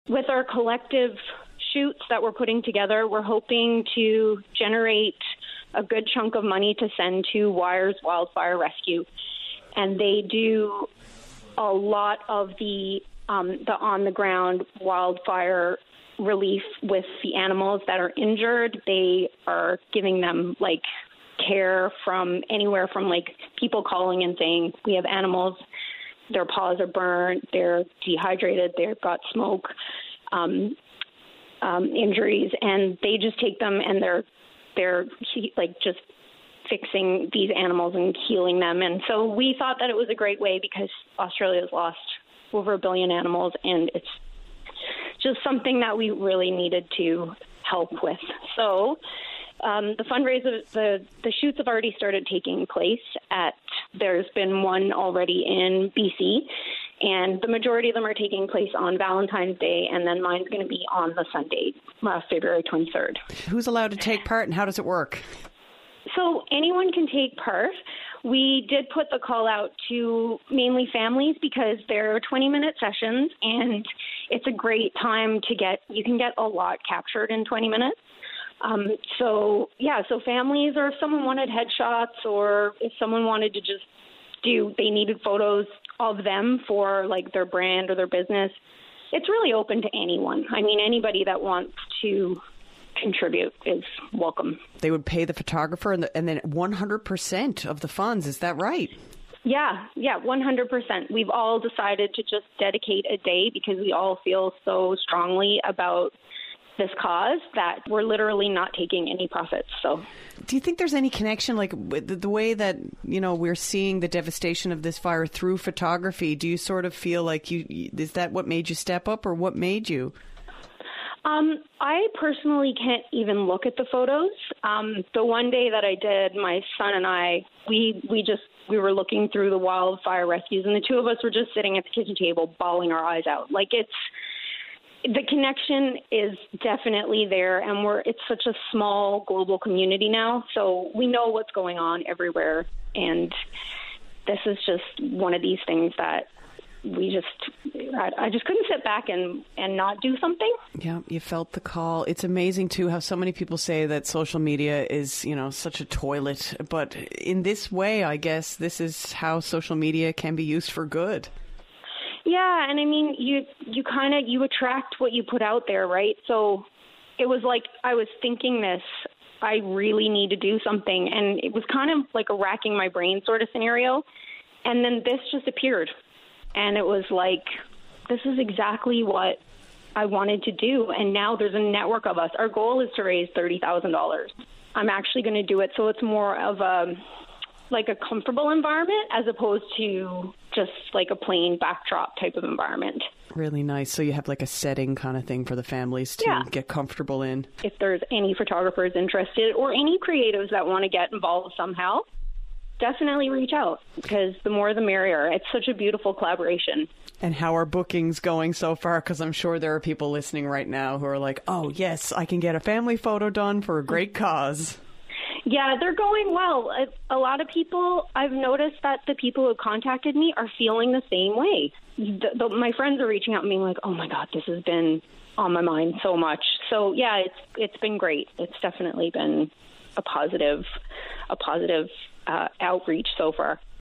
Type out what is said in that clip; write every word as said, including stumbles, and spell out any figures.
With our collective shoots that we're putting together, we're hoping to generate a good chunk of money to send to Wires Wildfire Rescue. And they do a lot of the um, the on-the-ground wildfire relief with the animals that are injured. They are giving them, like, care from anywhere from, like, people calling and saying, we have animals, their paws are burnt, they're dehydrated, they've got smoke um, um, injuries, and they just take them and they're they're like just fixing these animals and healing them. And so we thought that it was a great way because Australia's lost over a billion animals, and it's just something that we really needed to help with. So um, the fundraiser, the, the shoots have already started taking place at, there's been one already in B C, and the majority of them are taking place on Valentine's Day, and then mine's going to be on the Sunday, uh, February twenty-third. Who's allowed to take part, and how does it work? So anyone can take part. We did put the call out to mainly families because they're twenty-minute sessions, and it's a great time to get, you can get a lot captured in twenty minutes. Um, so, yeah, so families, or if someone wanted headshots, or if someone wanted to just do, they needed photos of them for, like, their brand or their business, it's really open to anyone. I mean, anybody that wants to contribute is welcome. They would pay the photographer and, the, and then one hundred percent of the funds. Is that right? Yeah, yeah, one hundred percent. We've all decided to just dedicate a day because we all feel so strongly about this cause that we're literally not taking any profits. So, do you think there's any connection, like with the way that, you know, we're seeing the devastation of this fire through photography? Do you sort of feel like you, is that what made you step up, or what made you? Um, I personally can't even look at the photos. Um, the one day that I did, my son and I, we we just, we were looking through the wildfire rescues, and the two of us were just sitting at the kitchen table bawling our eyes out. Like, it's, the connection is definitely there, and we're, it's such a small global community now, so we know what's going on everywhere, and this is just one of these things that we just, I, I just couldn't sit back and, and not do something. Yeah, you felt the call. It's amazing, too, how so many people say that social media is, you know, such a toilet. But in this way, I guess, this is how social media can be used for good. Yeah, and I mean, you you kind of, you attract what you put out there, right? So it was like I was thinking this, I really need to do something. And it was kind of like a racking my brain sort of scenario. And then this just appeared. And it was like, this is exactly what I wanted to do. And now there's a network of us. Our goal is to raise thirty thousand dollars. I'm actually going to do it so it's more of a, like a comfortable environment as opposed to just like a plain backdrop type of environment. Really nice. So you have like a setting kind of thing for the families to yeah. get comfortable in. If there's any photographers interested or any creatives that want to get involved somehow, definitely reach out, because the more the merrier. It's such a beautiful collaboration. And how are bookings going so far? Because I'm sure there are people listening right now who are like, oh, yes, I can get a family photo done for a great cause. Yeah, they're going well. A lot of people, I've noticed that the people who contacted me are feeling the same way. The, the, my friends are reaching out and being like, oh, my God, this has been on my mind so much. So, yeah, it's it's been great. It's definitely been a positive, a positive uh, outreach so far.